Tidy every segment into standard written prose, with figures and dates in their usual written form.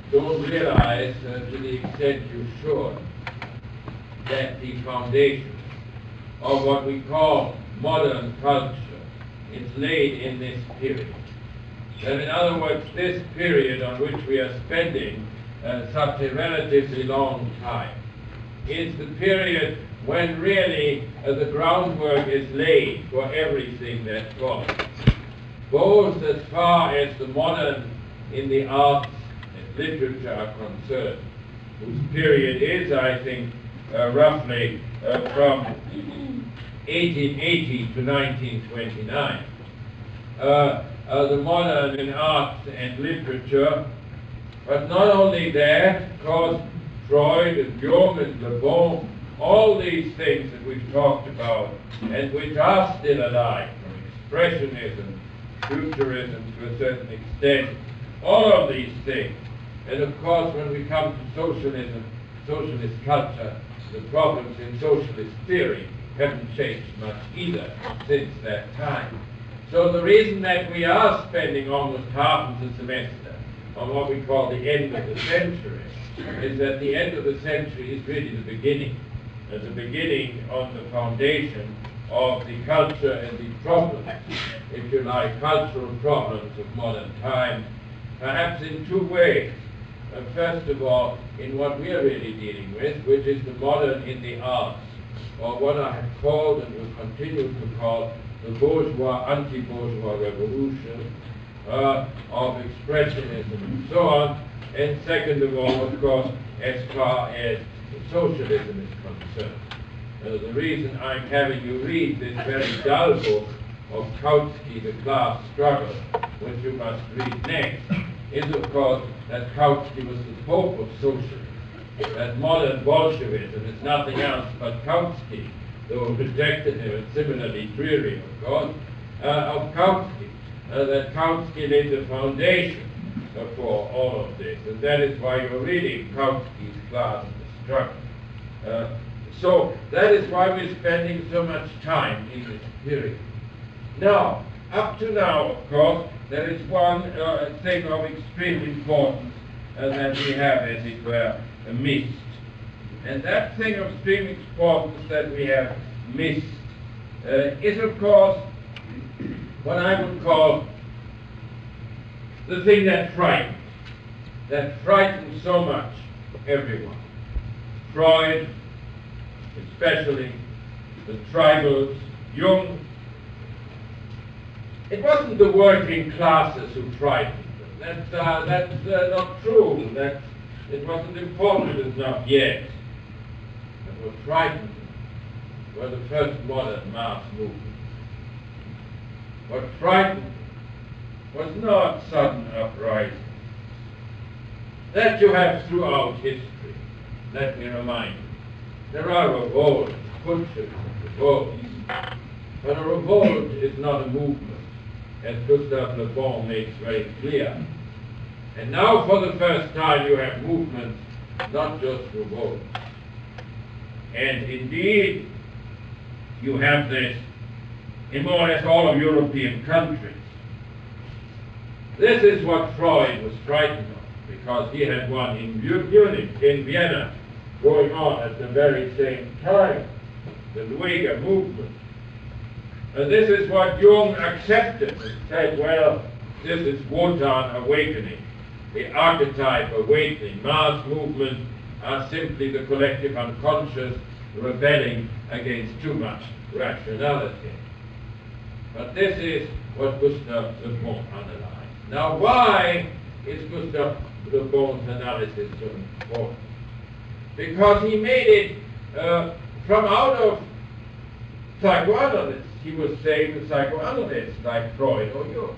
don't realize to the extent you should that the foundation of what we call modern culture is laid in this period. That in other words, this period on which we are spending such a relatively long time is the period when really the groundwork is laid for everything that follows, both as far as the modern in the arts and literature are concerned, whose period is, I think, roughly from 1880 to 1929. The modern in arts and literature, but not only that, because Freud and Jung and Le Bon, all these things that we've talked about and which are still alive, from expressionism, futurism to a certain extent, all of these things. And of course, when we come to socialism, socialist culture, the problems in socialist theory haven't changed much either since that time. So the reason that we are spending almost half of the semester on what we call the end of the century is that the end of the century is really the beginning. As a beginning on the foundation of the culture and the problems, if you like, cultural problems of modern times, perhaps in two ways. First of all, in what we are really dealing with, which is the modern in the arts, or what I have called and will continue to call the bourgeois, anti-bourgeois revolution of expressionism and so on. And second of all, of course, as far as socialism is concerned. The reason I'm having you read this very dull book of Kautsky, The Class Struggle, which you must read next, is of course that Kautsky was the pope of socialism. That modern Bolshevism is nothing else but Kautsky, though rejected him and similarly dreary, of course, of Kautsky. That Kautsky laid the foundation for all of this, and that is why you're reading Kautsky's Class Struggle. So that is why we're spending so much time in this period. Now, up to now, of course, there is one thing of extreme importance that we have, as it were, missed. And that thing of extreme importance that we have missed is, of course, what I would call the thing that frightens so much everyone. Freud, especially, the tribals, Jung. It wasn't the working classes who frightened them. That's not true. It wasn't important enough yet. But what frightened them were the first modern mass movements. What frightened them was not sudden uprisings. That you have throughout history. Let me remind you. There are revolts, putsches, revolts. But a revolt is not a movement, as Gustave Le Bon makes very clear. And now for the first time you have movements, not just revolts. And indeed, you have this in more or less all of European countries. This is what Freud was frightened of, because he had one in Munich, in Vienna, going on at the very same time, the Lueger movement. And this is what Jung accepted and said, well, this is Wotan awakening, the archetype awakening. Mass movements are simply the collective unconscious rebelling against too much rationality. But this is what Gustave Le Bon analyzed. Now, why is Gustave Le Bon's analysis so important? Because he made it from out of psychoanalysts. He was saying the psychoanalysts like Freud or Jung.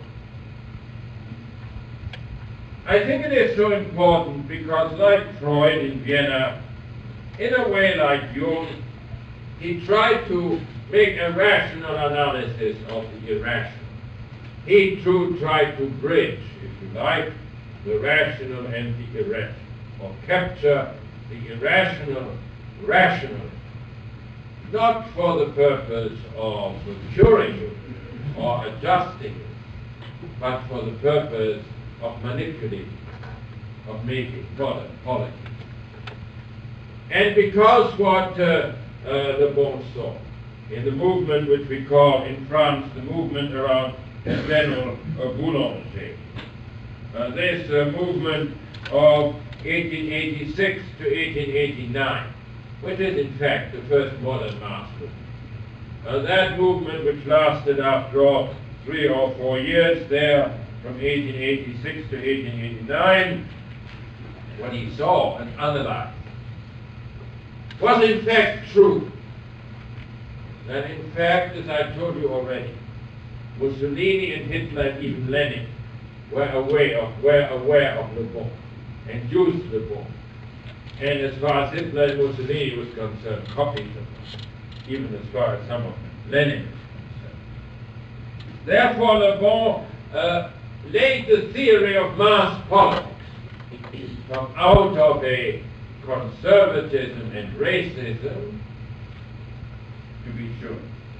I think it is so important because, like Freud in Vienna, in a way like Jung, he tried to make a rational analysis of the irrational. He too tried to bridge, if you like, the rational and the irrational, or capture the irrational rational, not for the purpose of curing it or adjusting it, but for the purpose of manipulating it, of making modern politics. And because what Le Bon saw in the movement which we call in France the movement around General Boulanger, this movement of 1886 to 1889, which is in fact the first modern mass movement. That movement, which lasted after all 3 or 4 years there, from 1886 to 1889, what he saw and analyzed was in fact true. That in fact, as I told you already, Mussolini and Hitler and even Lenin were aware of Le Bon and used Le Bon. And as far as Hitler and Mussolini was concerned, copied them, even as far as some of Lenin was concerned. Therefore, Le Bon laid the theory of mass politics from out of a conservatism and racism, to be sure.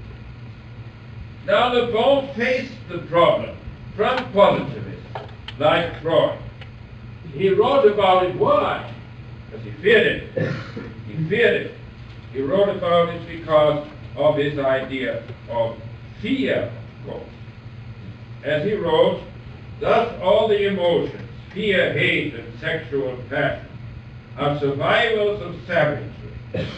Now, Le Bon faced the problem from positivists like Freud. He wrote about it. Why? Because he feared it. He feared it. He wrote about it because of his idea of fear, of course. As he wrote, thus all the emotions, fear, hate, and sexual passion, are survivals of savagery,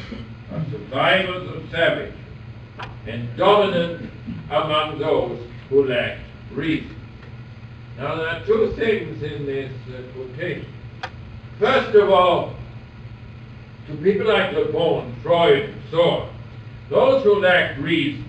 and dominant among those who lack reason. Now, there are two things in this quotation. First of all, to people like Le Bon, Freud, and so on, those who lack reason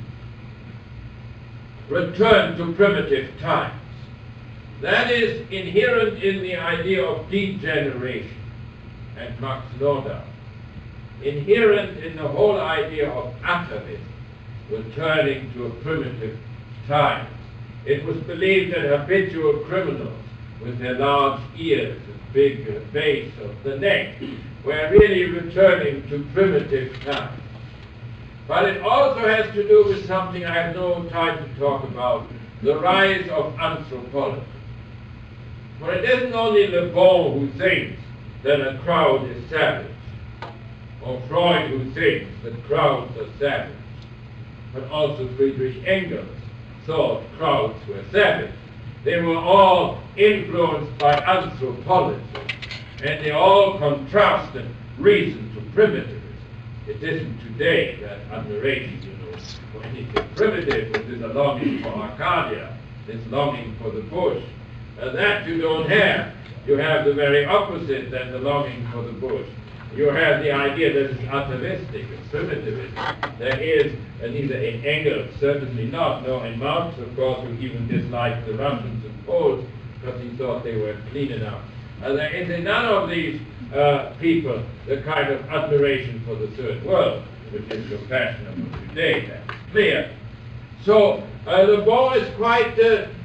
return to primitive times. That is inherent in the idea of degeneration and Max Nordau, inherent in the whole idea of atavism, returning to a primitive time. It was believed that habitual criminals with their large ears and big base of the neck were really returning to primitive times. But it also has to do with something I have no time to talk about, the rise of anthropology. For it isn't only Le Bon who thinks that a crowd is savage, or Freud who thinks that crowds are savage, but also Friedrich Engels thought crowds were savage. They were all influenced by anthropology, and they all contrasted reason to primitivism. It isn't today that admiration, for anything primitive, which is a longing for Arcadia, this longing for the bush. That you don't have. You have the very opposite than the longing for the bush. You have the idea that it's atavistic, it's primitivism. There is, neither in Engels, certainly not, nor in Marx, of course, who even disliked the Russians and Poles because he thought they were clean enough. There is in none of these people the kind of admiration for the third world, which is so fashionable today. That's clear. So Le Bon is quite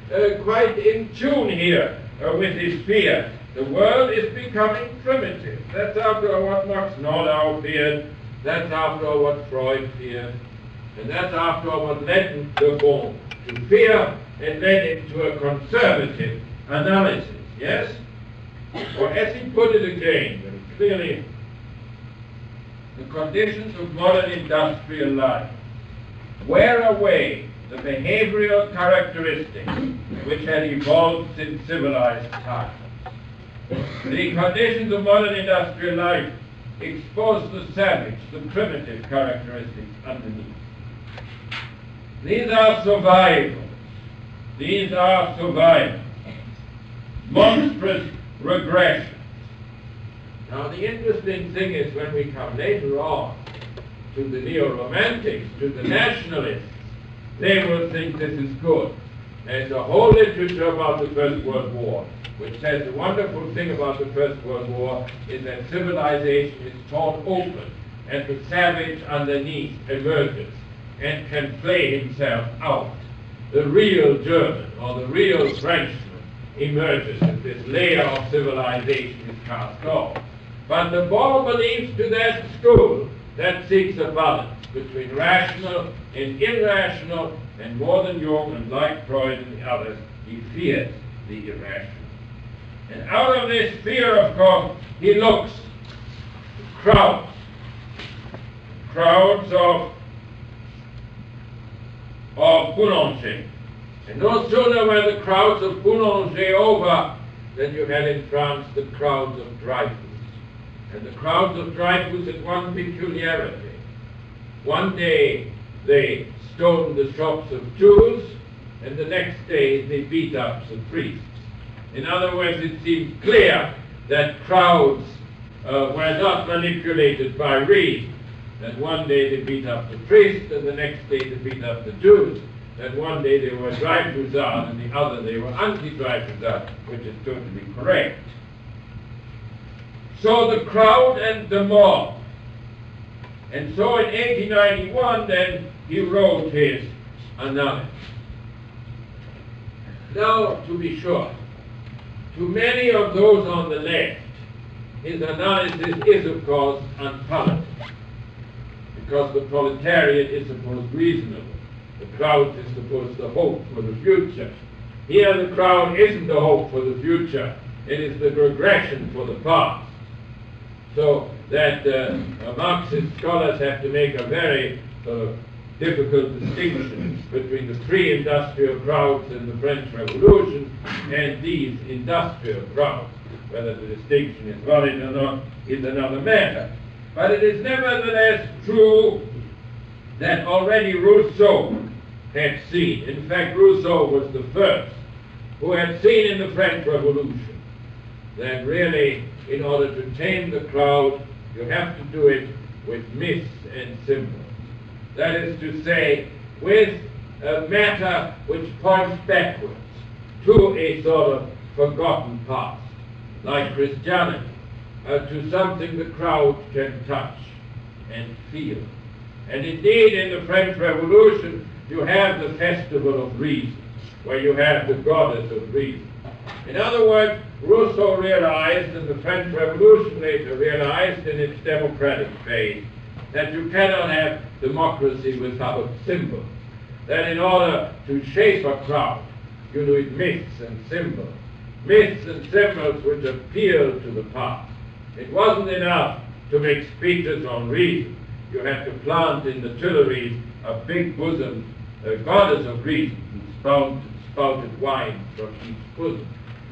in tune here with his fear. The world is becoming primitive. That's after all what Max Nordau feared. That's after all what Freud feared. And that's after all what led Le Bon to fear and led him to a conservative analysis. Yes? Or as he put it again, very clearly, the conditions of modern industrial life wear away the behavioral characteristics which had evolved since civilized times. The conditions of modern industrial life expose the savage, the primitive characteristics underneath. These are survivals. These are survivals. Monstrous regression. Now the interesting thing is when we come later on to the neo-romantics, to the nationalists, they will think this is good. There's a whole literature about the First World War, which says the wonderful thing about the First World War is that civilization is torn open and the savage underneath emerges and can play himself out. The real German or the real Frenchman emerges and this layer of civilization is cast off. But Le Bon believes to that school that seeks a balance between rational and irrational, and more than Jung and like Freud and the others, he fears the irrational. And out of this fear, of course, he looks crowds. Crowds of boulangers. And no sooner were the crowds of boulangers over than you had in France the crowds of Dreyfus. And the crowds of Dreyfus had one peculiarity. One day they stoned the shops of Jews, and the next day they beat up the priests. In other words, it seems clear that crowds were not manipulated by reason. That one day they beat up the priests, and the next day they beat up the Jews. That one day they were Dreyfusards, and the other they were anti-Dreyfusards, which is totally correct. So the crowd and the mob. And so in 1891, then, he wrote his analysis. Now, to be sure, to many of those on the left, his analysis is, of course, unpalatable, because the proletariat is supposed reasonable. The crowd is supposed to hope for the future. Here the crowd isn't the hope for the future, it is the regression for the past. So that Marxist scholars have to make a very difficult distinction between the pre-industrial crowds in the French Revolution and these industrial crowds. Whether the distinction is valid or not is another matter. But it is nevertheless true that already Rousseau had seen, in fact Rousseau was the first who had seen in the French Revolution that really in order to tame the crowd you have to do it with myths and symbols. That is to say, with a matter which points backwards to a sort of forgotten past, like Christianity, to something the crowd can touch and feel. And indeed, in the French Revolution, you have the Festival of Reason, where you have the goddess of reason. In other words, Rousseau realized, and the French Revolution later realized in its democratic phase, that you cannot have democracy without symbols. That in order to shape a crowd, you need myths and symbols. Myths and symbols which appeal to the past. It wasn't enough to make speeches on reason. You had to plant in the Tuileries a big bosom, a goddess of reason, who spouted wine from each bosom,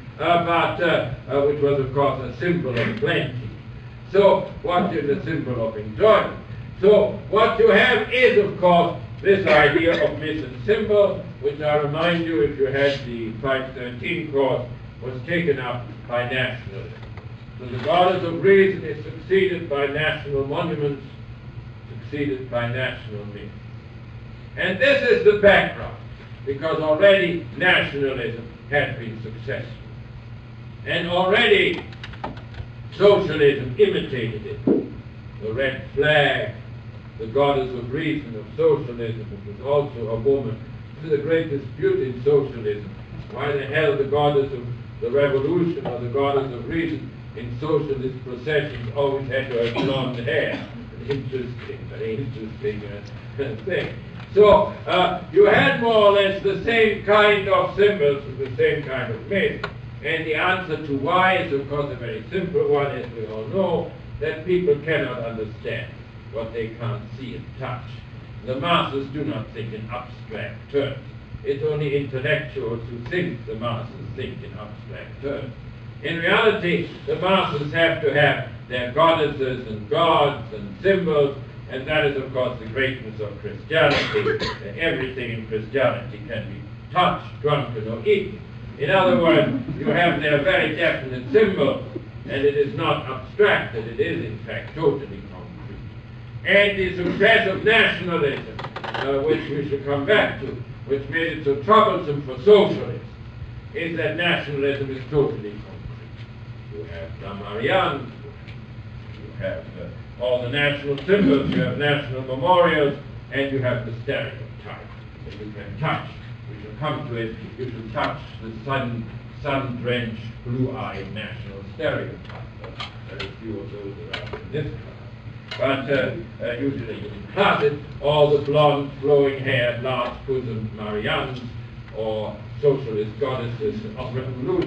which was, of course, a symbol of plenty. So, what is a symbol of enjoyment? So, what you have is, of course, this idea of myth and symbol, which I remind you, if you had the 513 course, was taken up by nationalism. So the goddess of reason is succeeded by national monuments, succeeded by national myths. And this is the background, because already nationalism had been successful. And already socialism imitated it. The red flag, the goddess of reason of socialism, which was also a woman. This is a great dispute in socialism. Why the hell the goddess of the revolution or the goddess of reason in socialist processions always had to have blonde hair? Very interesting thing. So you had more or less the same kind of symbols with the same kind of myth. And the answer to why is, of course, a very simple one, as we all know, that people cannot understand what they can't see and touch. The masses do not think in abstract terms. It's only intellectuals who think the masses think in abstract terms. In reality, the masses have to have their goddesses and gods and symbols, and that is, of course, the greatness of Christianity. Everything in Christianity can be touched, drunken, or eaten. In other words, you have their very definite symbol, and it is not abstracted, it is, in fact, totally concrete. And the success of nationalism, which we shall come back to, which made it so troublesome for socialists, is that nationalism is totally concrete. You have La Marianne, you have all the national symbols, you have national memorials, and you have the stereotype that you can touch. We shall come to it. You shall touch the sun-drenched, blue-eyed national stereotype. Very few of those around in this class. But usually in classes, all the blonde, flowing-haired, large-bosomed Mariannes or socialist goddesses of revolution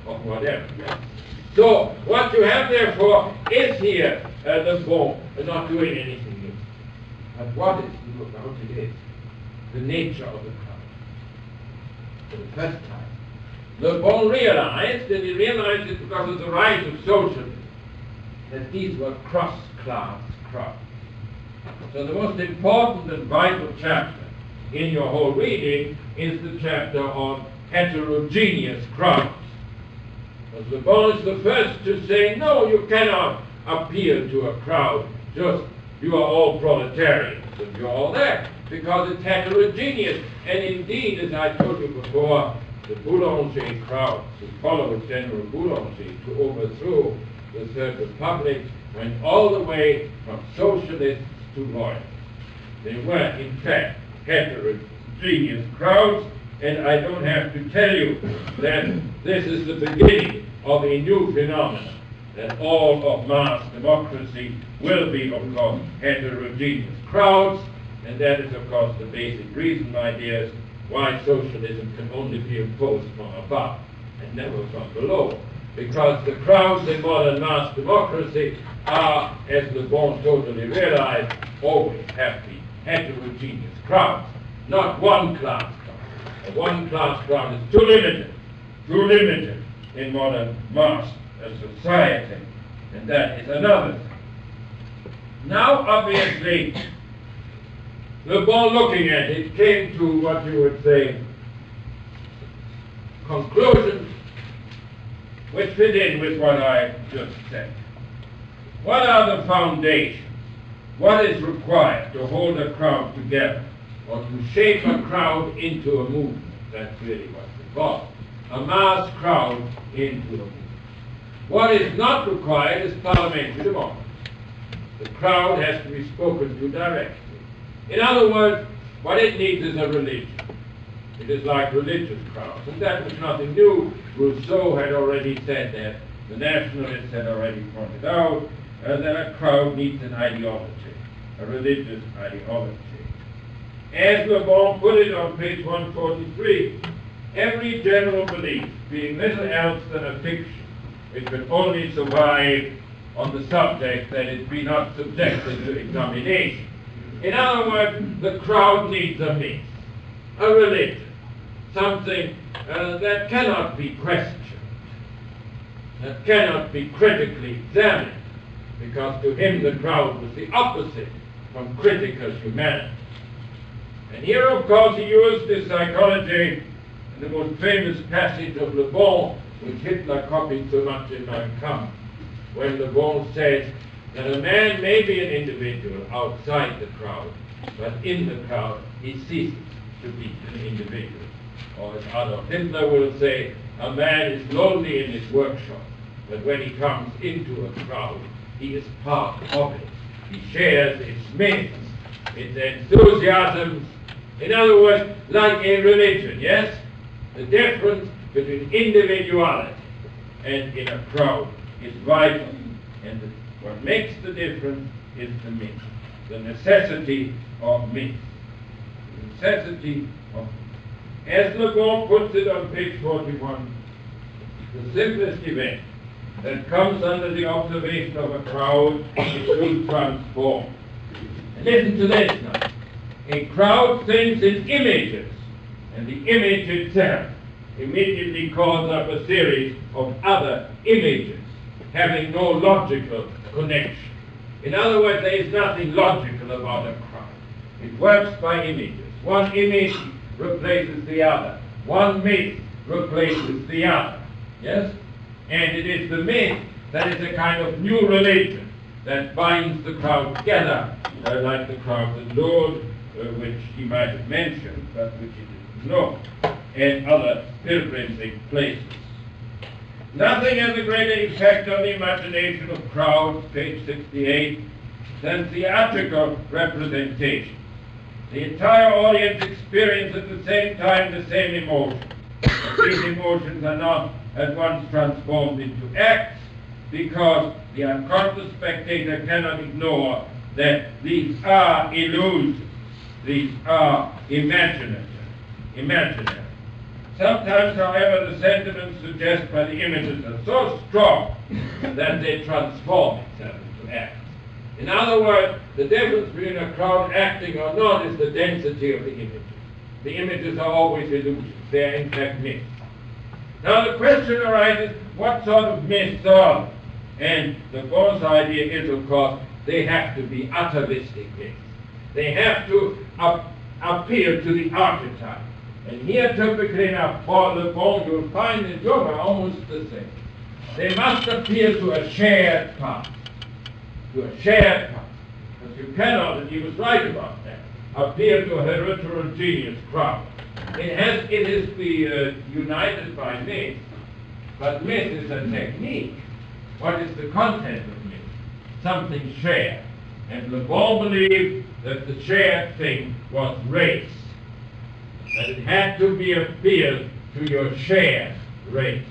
or whatever. So what you have therefore is here Le Bon not doing anything new. But what is new about it is the nature of the crowd. For the first time, Le Bon realized, and he realized it because of the rise of socialism, that these were cross-class crowds. So the most important and vital chapter in your whole reading is the chapter on heterogeneous crowds. Because Le Bon is the first to say, no, you cannot appeal to a crowd, just you are all proletarians and you're all there, because it's heterogeneous. And indeed, as I told you before, the Boulanger crowds who followed General Boulanger to overthrow the Third Republic went all the way from socialists to loyalists. They were, in fact, heterogeneous crowds, and I don't have to tell you that this is the beginning of a new phenomenon, that all of mass democracy will be, of course, heterogeneous crowds, and that is, of course, the basic reason, my dears, why socialism can only be imposed from above and never from below. Because the crowds in modern mass democracy are, as Le Bon totally realized, always have been heterogeneous crowds, not one-class crowds. A one-class crowd is too limited in modern mass society, and that is another thing. Now, obviously, Le Bon, looking at it, came to what you would say conclusions which fit in with what I just said. What are the foundations? What is required to hold a crowd together, or to shape a crowd into a movement? That's really what's involved. A mass crowd into a movement. What is not required is parliamentary democracy. The crowd has to be spoken to directly. In other words, what it needs is a religion. It is like religious crowds, and that was nothing new. Rousseau had already said that. The nationalists had already pointed out that a crowd needs an ideology, a religious ideology. As Le Bon put it on page 143, every general belief, being little else than a fiction, it can only survive on the subject that it be not subjected to examination. In other words, the crowd needs a myth, a religion, something that cannot be questioned, that cannot be critically examined, because to him the crowd was the opposite from critical humanity. And here, of course, he used this psychology in the most famous passage of Le Bon, which Hitler copied so much in Mein Kampf, when Le Bon says that a man may be an individual outside the crowd, but in the crowd he ceases to be an individual. Or as Adolf Hitler will say, a man is lonely in his workshop, but when he comes into a crowd, he is part of it. He shares its myths, its enthusiasms. In other words, like a religion, yes? The difference between individuality and in a crowd is vital. And what makes the difference is the myth, the necessity of myth. The necessity of, as Le Bon puts it on page 41, the simplest event that comes under the observation of a crowd is will transform. And listen to this now. A crowd thinks in images, and the image itself immediately calls up a series of other images having no logical connection. In other words, there is nothing logical about a crowd. It works by images. One image replaces the other. One myth replaces the other. Yes? And it is the myth that is a kind of new religion that binds the crowd together, like the crowd at Lourdes, which he might have mentioned, but which he didn't know, and other pilgrimage places. Nothing has a greater effect on the imagination of crowds, page 68, than theatrical representation. The entire audience experiences at the same time the same emotion. But these emotions are not at once transformed into acts, because the unconscious spectator cannot ignore that these are illusions, these are imaginary. Sometimes, however, the sentiments suggested by the images are so strong that they transform itself into act. In other words, the difference between a crowd acting or not is the density of the images. The images are always illusions. They are in fact myths. Now the question arises, what sort of myths are they? And the Bon's idea is, of course, they have to be atavistic myths. They have to appeal to the archetype. And here, typically enough, for Le Bon, you'll find in Dumas almost the same. They must appeal to a shared past. To a shared past. Because you cannot, and he was right about that, appeal to a heterogeneous crowd. It is united by myth, but myth is a technique. What is the content of myth? Something shared. And Le Bon believed that the shared thing was race. That it had to be appealed to your shared race.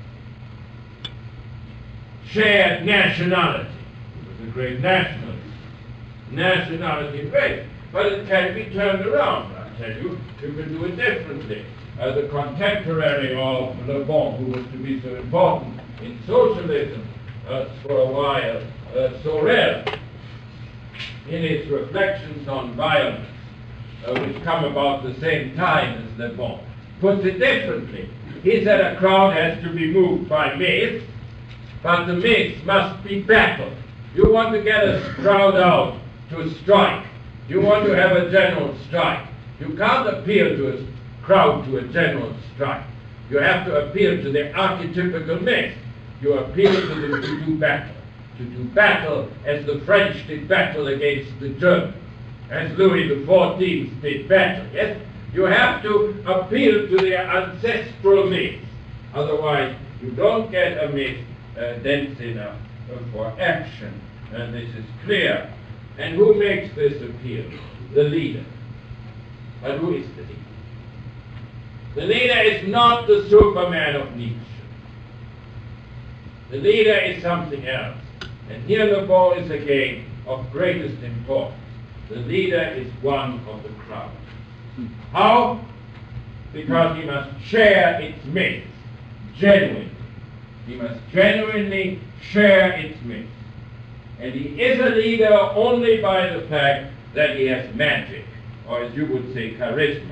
Shared nationality. He was a great nationalist. Nationality and race. But it can be turned around, I tell you. You can do it differently. The contemporary of Le Bon, who was to be so important in socialism for a while, Sorel, in his reflections on violence, which come about the same time as Le Bon, puts it differently. He said a crowd has to be moved by myth, but the myth must be battled. You want to get a crowd out to strike. You want to have a general strike. You can't appeal to a crowd to a general strike. You have to appeal to the archetypical myth. You appeal to them to do battle. To do battle as the French did battle against the Germans, as Louis XIV did battle, yes? You have to appeal to their ancestral myths. Otherwise, you don't get a myth dense enough for action. And this is clear. And who makes this appeal? The leader. But who is the leader? The leader is not the Superman of Nietzsche. The leader is something else. And here Le Bon is again of greatest importance. The leader is one of the crowd. How? Because he must share its myths genuinely. He must genuinely share its myths. And he is a leader only by the fact that he has magic, or as you would say, charisma.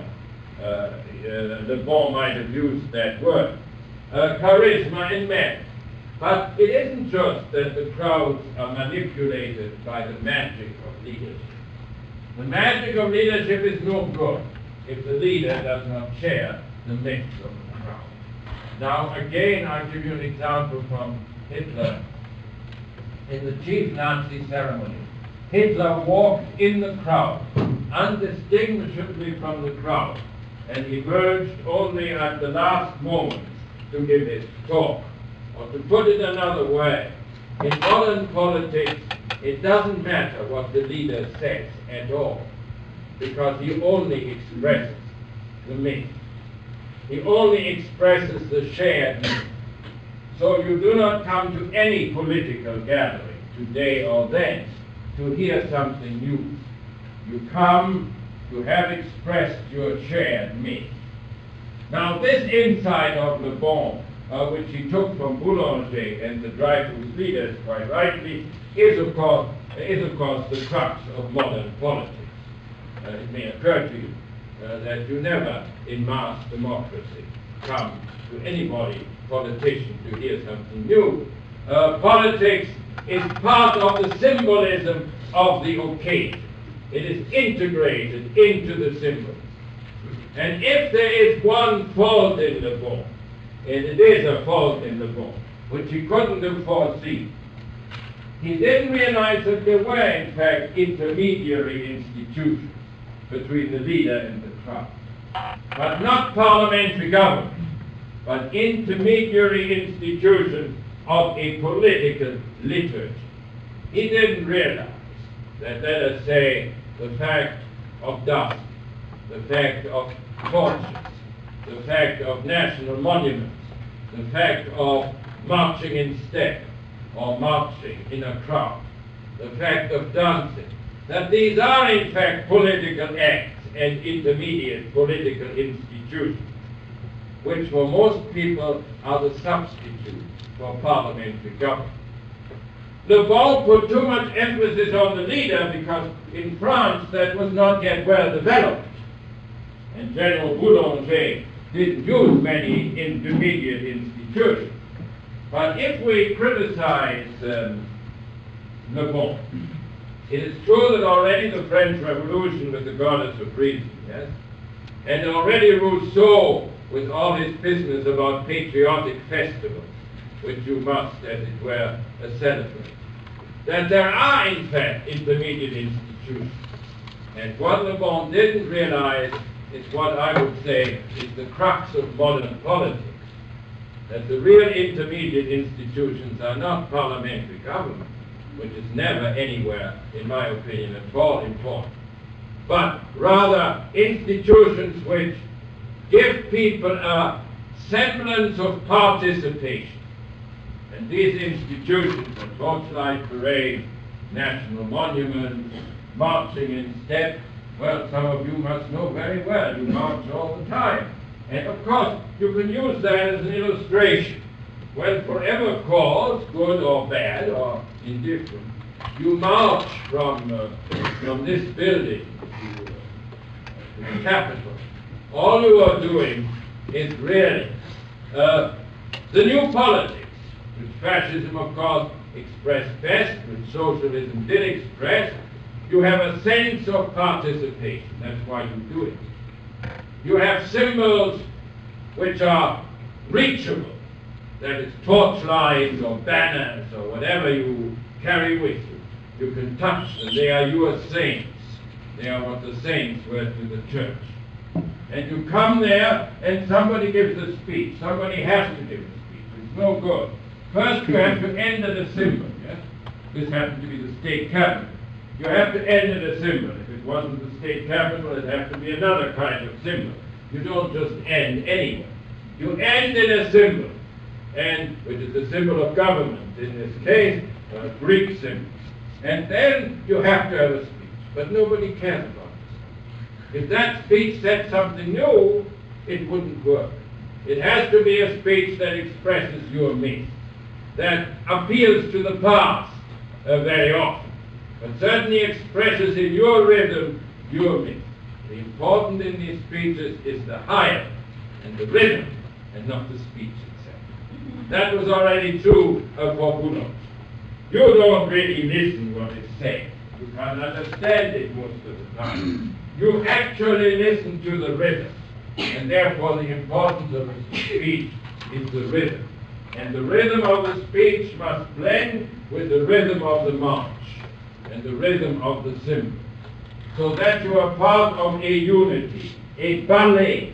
Le Bon might have used that word. Charisma in men. But it isn't just that the crowds are manipulated by the magic of leadership. The magic of leadership is no good if the leader does not share the myths of the crowd. Now, again, I'll give you an example from Hitler. In the chief Nazi ceremony, Hitler walked in the crowd, undistinguishably from the crowd, and emerged only at the last moment to give his talk. Or to put it another way, in modern politics, it doesn't matter what the leader says at all, because he only expresses the myth. He only expresses the shared myth. So you do not come to any political gathering, today or then, to hear something new. You come to have expressed your shared myth. Now this insight of Le Bon, which he took from Boulanger and the Dreyfus leaders, quite rightly, is of course the crux of modern politics. It may occur to you that you never, in mass democracy, come to anybody, politician, to hear something new. Politics is part of the symbolism of the occasion. It is integrated into the symbols. And if there is one fault in Le Bon, and it is a fault in Le Bon, which he couldn't have foreseen, he didn't realize that there were, in fact, intermediary institutions between the leader and the crowd. But not parliamentary government, but intermediary institutions of a political liturgy. He didn't realize that, let us say, the fact of dust, the fact of torches, the fact of national monuments, the fact of marching in step or marching in a crowd, the fact of dancing, that these are in fact political acts and intermediate political institutions. which for most people are the substitute for parliamentary government. Le Bon put too much emphasis on the leader because in France that was not yet well developed. And General Boulanger didn't use many intermediate institutions. But if we criticize Le Bon, it is true that already the French Revolution was the goddess of reason, yes? And already Rousseau, with all his business about patriotic festivals, which you must, as it were, celebrate, that there are, in fact, intermediate institutions. And what Le Bon didn't realize is what I would say is the crux of modern politics, that the real intermediate institutions are not parliamentary government, which is never anywhere, in my opinion, at all important, but rather institutions which give people a semblance of participation. And these institutions, the torchlight parade, national monuments, marching in step, well, some of you must know very well, you march all the time. And of course, you can use that as an illustration. When for every cause, good or bad or indifferent, you march from this building to the Capitol, all you are doing is really the new politics, which fascism, of course, expressed best, which socialism did express. You have a sense of participation. That's why you do it. You have symbols which are reachable. That is torchlights or banners or whatever you carry with you. You can touch them. They are your saints. They are what the saints were to the church. And you come there and somebody gives a speech. Somebody has to give a speech. It's no good. First you have to enter the symbol. Yes? This happened to be the state capitol. You have to enter the symbol. If it wasn't the state capitol, it'd have to be another kind of symbol. You don't just end anywhere. You end in a symbol, and which is the symbol of government, in this case, a Greek symbol. And then you have to have a speech. But nobody cares about this. If that speech said something new, it wouldn't work. It has to be a speech that expresses your myth, that appeals to the past very often, but certainly expresses in your rhythm your myth. The important in these speeches is the higher and the rhythm, and not the speech itself. That was already true for Boulanger. You don't really listen what is said. You can't understand it most of the time. You actually listen to the rhythm, and therefore the importance of the speech is the rhythm. And the rhythm of the speech must blend with the rhythm of the march and the rhythm of the symbol, so that you are part of a unity, a ballet.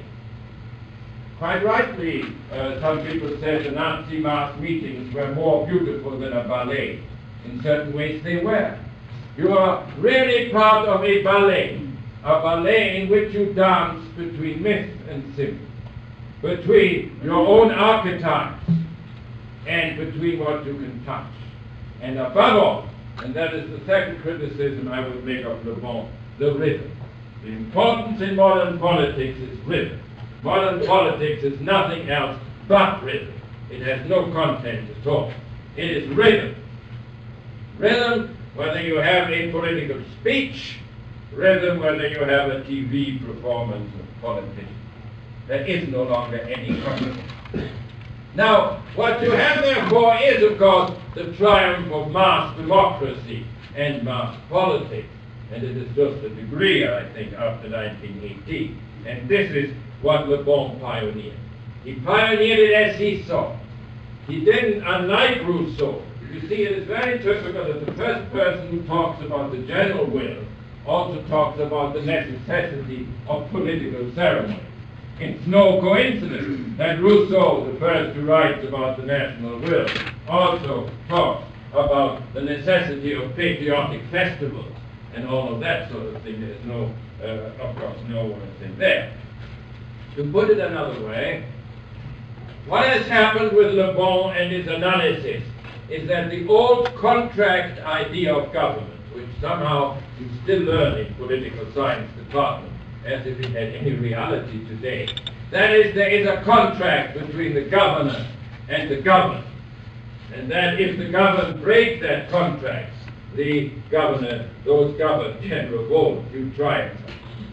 Quite rightly, some people said the Nazi mass meetings were more beautiful than a ballet. In certain ways they were. You are really part of a ballet in which you dance between myth and symbol, between your own archetypes and between what you can touch. And above all, and that is the second criticism I would make of Le Bon, the rhythm. The importance in modern politics is rhythm. Modern politics is nothing else but rhythm. It has no content at all. It is rhythm. Rhythm, whether you have a political speech, rhythm, whether you have a TV performance of politicians. There is no longer any content. Now, what you have therefore is, of course, the triumph of mass democracy and mass politics. And it is just a degree, I think, after 1918. And this is what Le Bon pioneered. He pioneered it as he saw. He didn't, unlike Rousseau. You see, it is very typical that the first person who talks about the general will also talks about the necessity of political ceremony. It's no coincidence that Rousseau, the first who writes about the national will, also talks about the necessity of patriotic festivals and all of that sort of thing. There's no, of course, no thing there. To put it another way, what has happened with Le Bon and his analysis is that the old contract idea of government, which somehow you still learn in political science department, as if it had any reality today, That is, there is a contract between the governor and the governed. And that if the governed break that contract, the governor, those governed can revolt, you try it.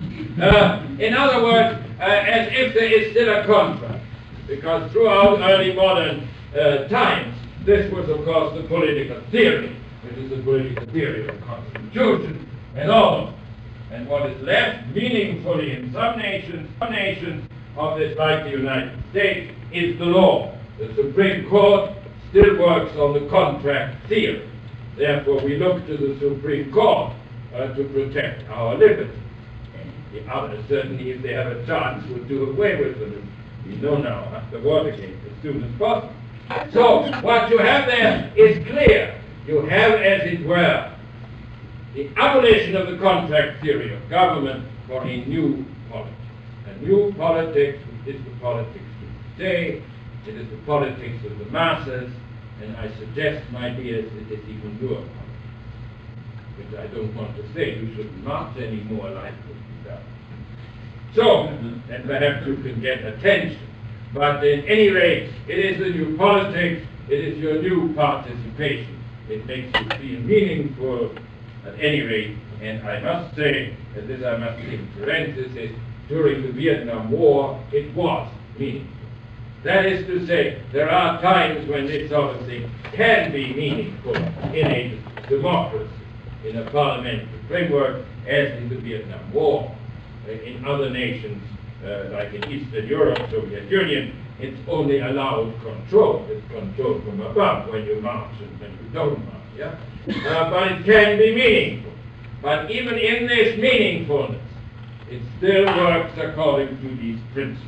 In other words, as if there is still a contract, because throughout early modern times, this was of course the political theory, which is the political theory of constitution and all. And what is left meaningfully in some nations of this, like the United States, is the law. The Supreme Court still works on the contract theory. Therefore, we look to the Supreme Court to protect our liberty. The others, certainly, if they have a chance, would do away with them. We know now, after Watergate, as soon as possible. So, what you have there is clear. You have, as it were, the abolition of the contract theory of government for a new politics. A new politics is the politics of today. It is the politics of the masses, and I suggest, my dears, it is even your politics, which I don't want to say. You should not any more like yourself. So, and perhaps you can get attention. But at any rate, it is the new politics, it is your new participation. It makes you feel meaningful at any rate, and I must say, and this I must in parenthesis, during the Vietnam War, it was meaningful. That is to say, there are times when this sort of thing can be meaningful in a democracy, in a parliamentary framework, as in the Vietnam War. In other nations, like in Eastern Europe, Soviet Union, it's only allowed control. It's control from above when you march and when you don't march. Yeah? But it can be meaningful. But even in this meaningfulness, it still works according to these principles.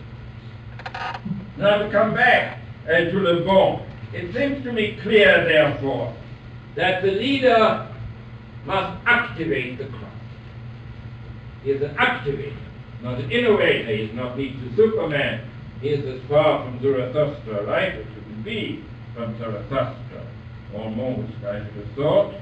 Now to come back to Le Bon, it seems to me clear, therefore, that the leader must activate the crowd. He is an activator, not an innovator. He is not Nietzsche's Superman. He is as far from Zarathustra, right, as you can be from Zarathustra, almost, I should have thought.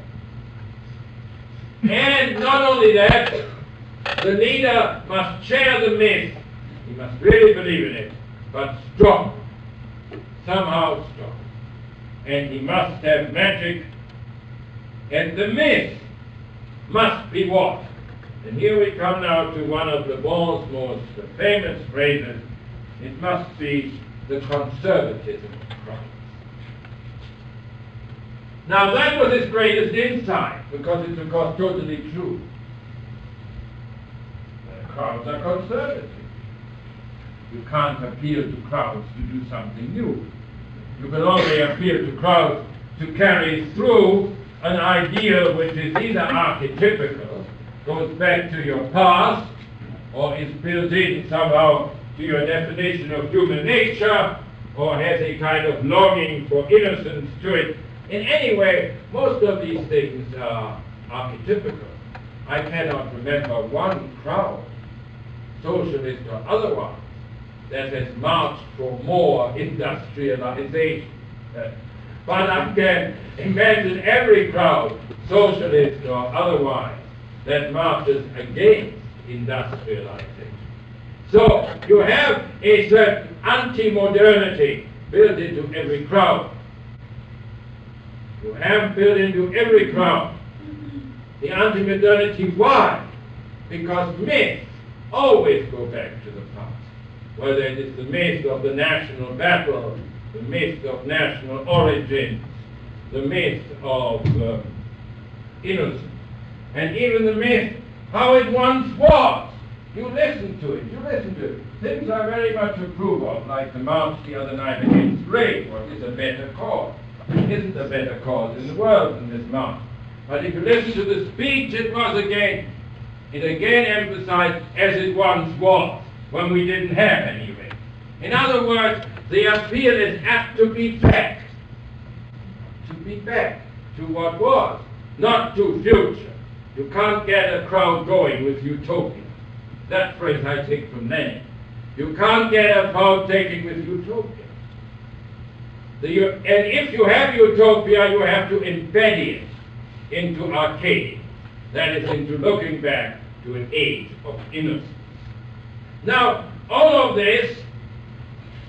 And not only that, the leader must share the myth. He must really believe in it, but strong, somehow strong. And he must have magic, and the myth must be what? And here we come now to one of Le Bon's most famous phrases. It must be the conservatism of Christ. Now that was his greatest insight, because it's of course totally true. Crowds are conservative. You can't appeal to crowds to do something new. You can only appeal to crowds to carry through an ideal which is either archetypical, goes back to your past, or is built in somehow to your definition of human nature, or has a kind of longing for innocence to it. In any way, most of these things are archetypical. I cannot remember one crowd, socialist or otherwise, that has marched for more industrialization. But I can imagine every crowd, socialist or otherwise, that marches against industrialization. So you have a certain anti-modernity built into every crowd. You have built into every crowd the anti-modernity. Why? Because myths always go back to the past. Whether it is the myth of the national battle, the myth of national origins, the myth of innocence, and even the myth how it once was. You listen to it, Things I very much approve of, like the march the other night against rape. What is a better cause? There isn't a better cause in the world than this march. But if you listen to the speech, it again emphasized as it once was, when we didn't have any rape. In other words, the appeal is apt to be back. To be back to what was, not to future. You can't get a crowd going with utopia. That phrase I take from Lenin. You can't get a crowd taking with utopia. And if you have utopia, you have to embed it into Arcadia. That is, into looking back to an age of innocence. Now, all of this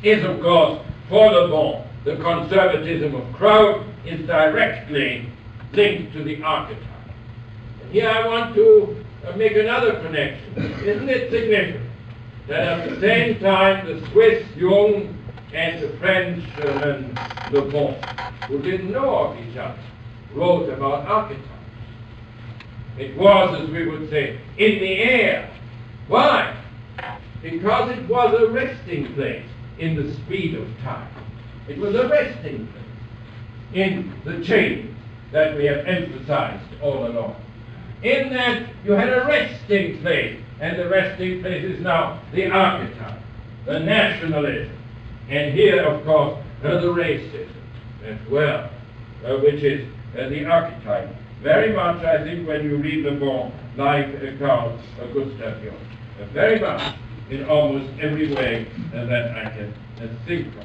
is, of course, for Le Bon. The conservatism of crowd is directly linked to the archetype. And here I want to make another connection. Isn't it significant that at the same time the Swiss Jung and the French Le Bon, who didn't know of each other, wrote about archetypes? It was, as we would say, in the air. Why? Because it was a resting place in the speed of time. It was a resting place in the change that we have emphasized all along. In that you had a resting place, and the resting place is now the archetype, the nationalism, and here, of course, the racism as well, which is the archetype. Very much, I think, when you read Le Bon, like Carl Gustav Jung, very much in almost every way that I can think of.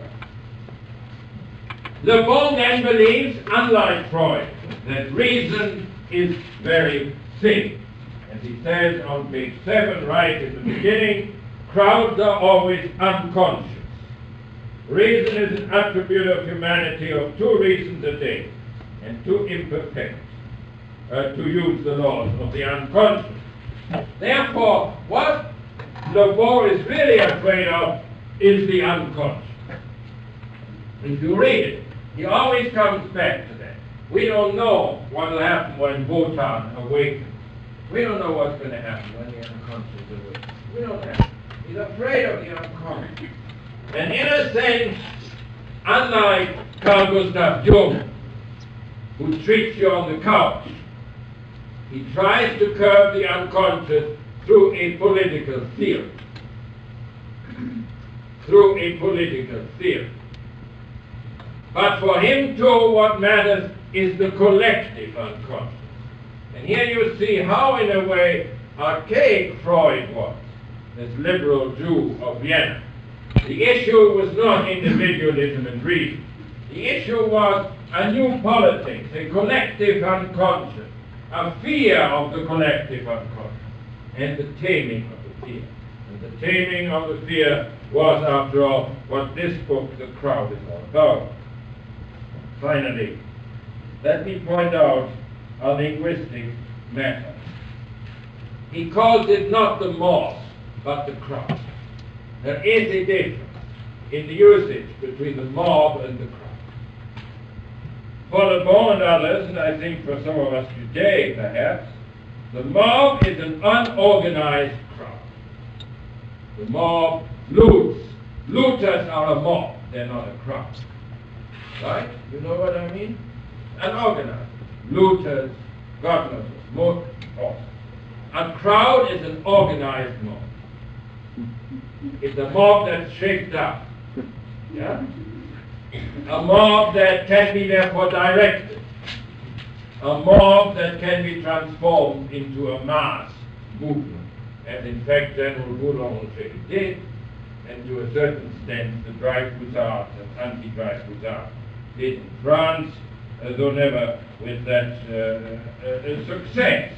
Le Bon then believes, unlike Freud, that reason is very thin. As he says on page 7, right in the beginning, crowds are always unconscious. Reason is an attribute of humanity of 2 reasons a day and 2 imperfects, to use the laws of the unconscious. Therefore, what Le Bon is really afraid of is the unconscious. If you read it, he always comes back to that. We don't know what will happen when Wotan awakens. We don't know what's going to happen when the unconscious awakens. We don't know. He's afraid of the unconscious. And in a sense, unlike Carl Gustav Jung, who treats you on the couch, he tries to curb the unconscious through a political theory. Through a political theory. But for him too, what matters is the collective unconscious. And here you see how, in a way, archaic Freud was, this liberal Jew of Vienna. The issue was not individualism and reason. The issue was a new politics, a collective unconscious, a fear of the collective unconscious, and the taming of the fear. And the taming of the fear was, after all, what this book, The Crowd, is all about. Finally, let me point out a linguistic matter. He calls it not the mob, but the crowd. There is a difference in the usage between the mob and the crowd. For Le Bon and others, and I think for some of us today perhaps, the mob is an unorganized crowd. The mob loots. Looters are a mob, they're not a crowd. Right? You know what I mean? Unorganized. Looters, God knows what, more. A crowd is an organized mob. It's a mob that's shaped up. Yeah? A mob that can be therefore directed. A mob that can be transformed into a mass movement. As in fact General Boulanger did, and to a certain extent the Dreyfusards and anti-Dreyfusards did in France, though never with that success.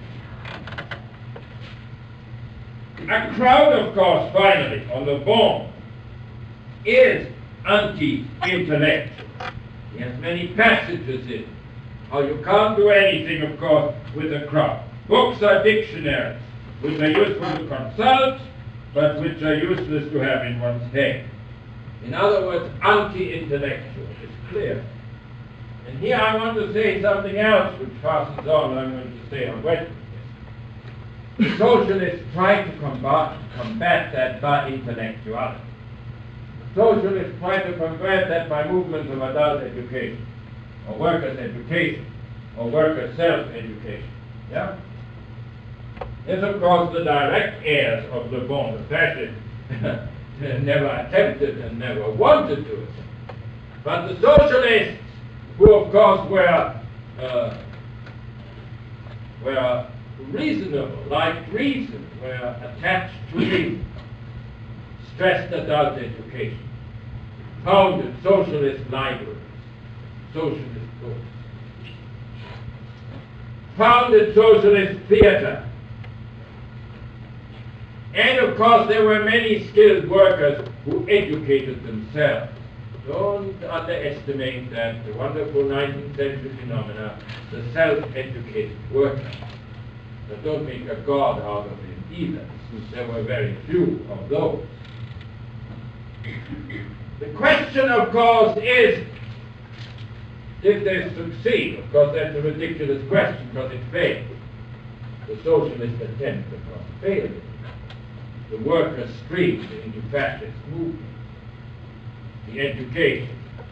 A crowd, of course, finally, on Le Bon, is anti-intellectual. He has many passages in it. How you can't do anything, of course, with a crowd. Books are dictionaries, which are useful to consult, but which are useless to have in one's head. In other words, anti-intellectual. It's clear. And here I want to say something else which fastens on what I'm going to say on Wednesday. The socialists try to combat that by intellectuality. The socialists try to combat that by movements of adult education, or workers' education, or workers' self-education. Yeah? There's of course the direct heirs of Le Bon, the fascists, never attempted and never wanted to. But the socialists, who of course were reasonable, like reason, were attached to reason, stressed adult education, founded socialist libraries, socialist books, founded socialist theater. And of course there were many skilled workers who educated themselves. Don't underestimate that wonderful 19th century phenomena, the self-educated worker. But don't make a god out of him either. There were very few of those. The question, of course, is, did they succeed? Of course, that's a ridiculous question because it failed. The socialist attempt, of course, failed. The workers streamed into fascist movement. The education.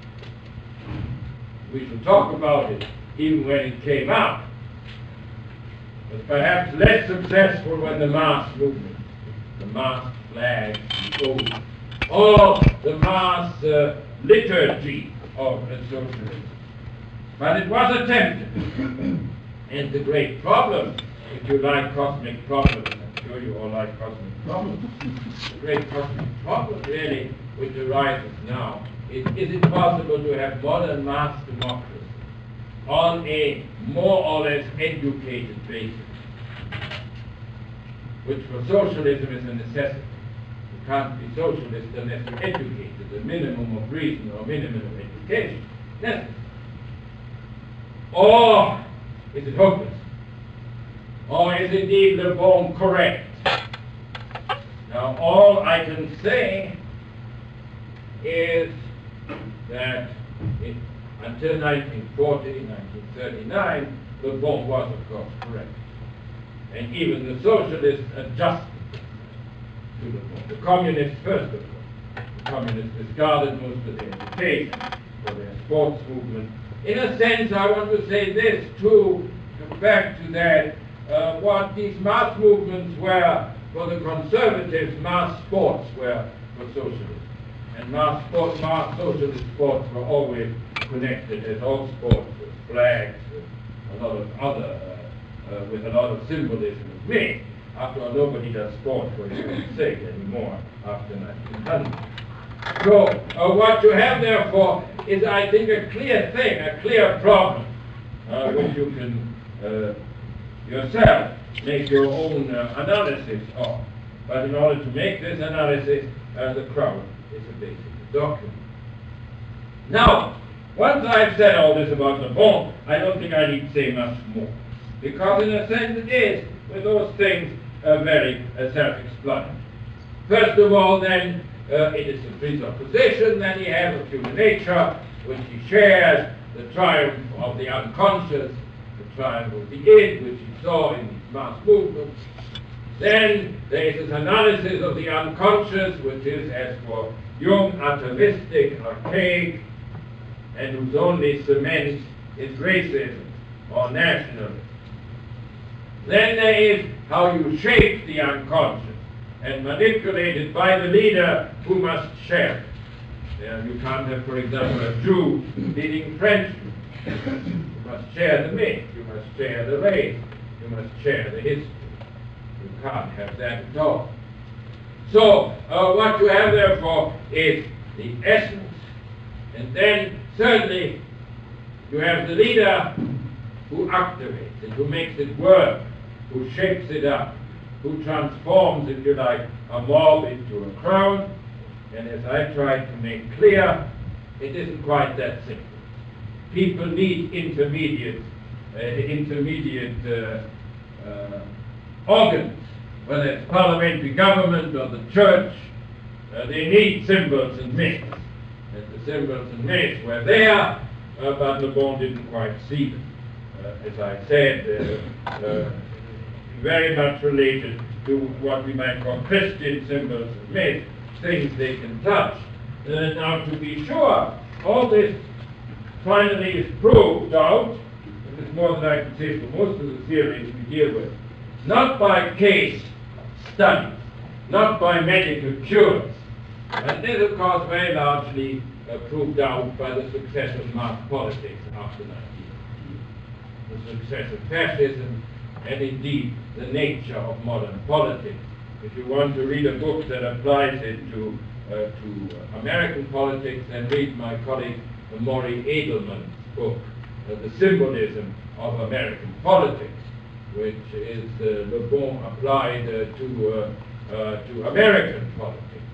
We should talk about it even when it came out. But perhaps less successful when the mass movement, the mass flag, the oath, or the mass liturgy of socialism. But it was attempted. And the great problem, if you like cosmic problems, I'm sure you all like cosmic problems, the great cosmic problem really which arises now is it possible to have modern mass democracy on a more or less educated basis, which for socialism is a necessity. You can't be socialist unless you're educated, a minimum of reason or minimum of education. Necessary. Or is it hopeless? Or is indeed Le Bon correct? Now, all I can say is that until 1940, 1939, Le Bon was, of course, correct. And even the socialists adjusted to Le Bon. The communists, first of all. The communists discarded most of their education for their sports movement. In a sense, I want to say this, too, back to that, what these mass movements were for the conservatives, mass sports were for socialists. And mass socialist sports were always connected, as all sports, with flags, with a lot of other, with a lot of symbolism of me. After all, nobody does sport for its own sake anymore after 1900. So what you have, therefore, is, I think, a clear thing, a clear problem, which you can yourself make your own analysis of. But in order to make this analysis, the crowd is a basic document. Now, once I've said all this about Le Bon, I don't think I need to say much more. Because in a sense it is, with those things, very self-explanatory. First of all, then, it is a presupposition that he has of human nature, which he shares, the triumph of the unconscious, the triumph of the id, which he saw in these mass movements. Then there is this analysis of the unconscious, which is, as for Jung, atavistic, archaic, and whose only cement is racism or nationalism. Then there is how you shape the unconscious and manipulate it by the leader who must share it. You can't have, for example, a Jew leading Frenchmen. You must share the myth, you must share the race, you must share the history. You can't have that at all. So, what you have, therefore, is the essence. And then, certainly, you have the leader who activates it, who makes it work, who shapes it up, who transforms, if you like, a mob into a crowd. And as I tried to make clear, it isn't quite that simple. People need intermediate organs, whether it's parliamentary government or the church. They need symbols and myths. And the symbols and myths were there, but Le Bon didn't quite see them. As I said, very much related to what we might call Christian symbols and myths, things they can touch. Now, to be sure, all this finally is proved out, and it's more than I can say for most of the theories we deal with, not by case studies, not by medical cures. And this, of course, very largely proved out by the success of mass politics after 1918, the success of fascism, and indeed the nature of modern politics. If you want to read a book that applies it to American politics, then read my colleague Maury Edelman's book, The Symbolism of American Politics, which is Le Bon applied to American politics.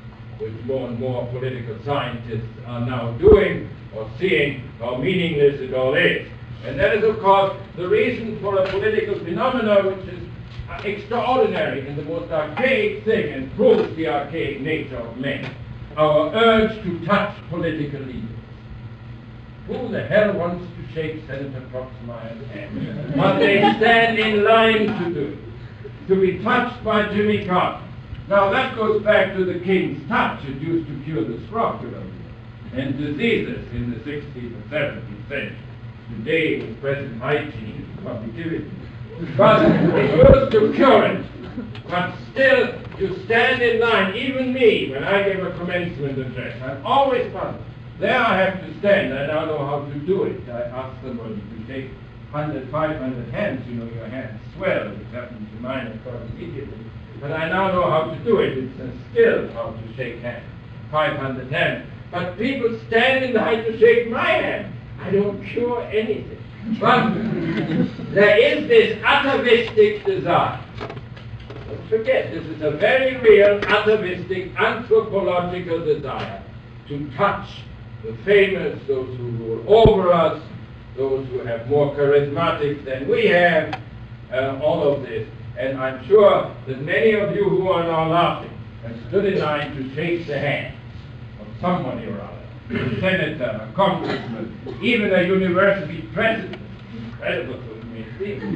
which more and more political scientists are now doing, or seeing how meaningless it all is. And that is, of course, the reason for a political phenomenon which is extraordinary and the most archaic thing, and proves the archaic nature of men. Our urge to touch political leaders. Who the hell wants to shake Senator Proxmire's hand? But they stand in line to do it, to be touched by Jimmy Carter. Now that goes back to the King's touch. It used to cure the scrofula and diseases in the 16th and 17th century. Today, with present hygiene and positivity. But it used to cure it. But still, you stand in line. Even me, when I give a commencement address, I'm always puzzled. There I have to stand. I now know how to do it. I ask somebody to take 100, 500 hands. You know, your hands swell. It happens to mine, of course, immediately. But I now know how to do it. It's a skill how to shake hands. 500 hands. But people stand in line to shake my hand. I don't cure anything. But there is this atavistic desire. Don't forget, this is a very real atavistic anthropological desire to touch the famous, those who rule over us, those who have more charismatic than we have, all of this. And I'm sure that many of you who are now laughing have stood in line to shake the hand of somebody or other. A senator, a congressman, even a university president, incredible to me,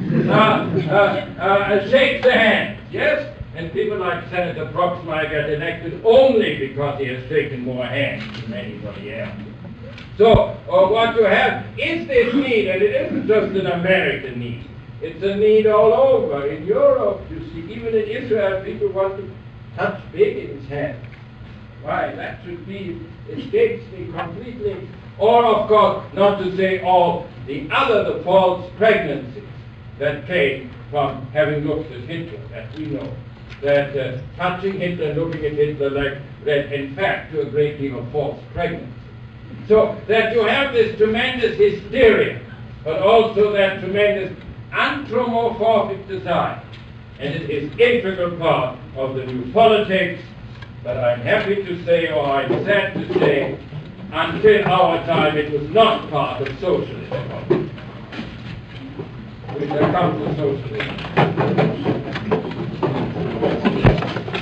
shakes the hand, yes? And people like Senator Proxmire get elected only because he has shaken more hands than anybody else. So, what you have is this need, and it isn't just an American need. It's a need all over. In Europe, you see, even in Israel, people want to touch Begin's hand. Why? That should be, escapes me completely. Or, of course, not to say all the false pregnancies that came from having looked at Hitler, that we know. That touching Hitler, looking at Hitler led, in fact, to a great deal of false pregnancy. So that you have this tremendous hysteria, but also that tremendous anthropomorphic desire. And it is integral part of the new politics. But I'm happy to say, or I'm sad to say, until our time it was not part of socialism. We shall come to socialism.